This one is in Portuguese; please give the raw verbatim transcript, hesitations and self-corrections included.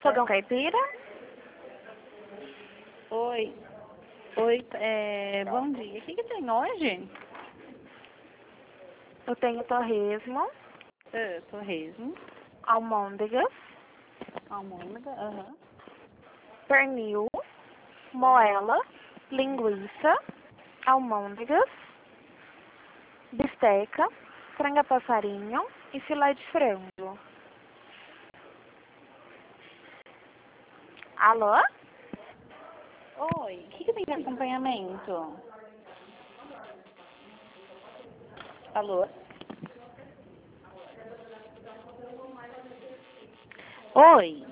Fogão caipira? Oi. Oi, é, bom dia. O que, que tem hoje? Eu tenho torresmo, É, torresmo, almôndegas, almôndega, aham. pernil, moela, linguiça, almôndegas, bisteca, franga passarinho e filé de frango. Alô? Oi, o que, que tem de acompanhamento? Alô? Oi.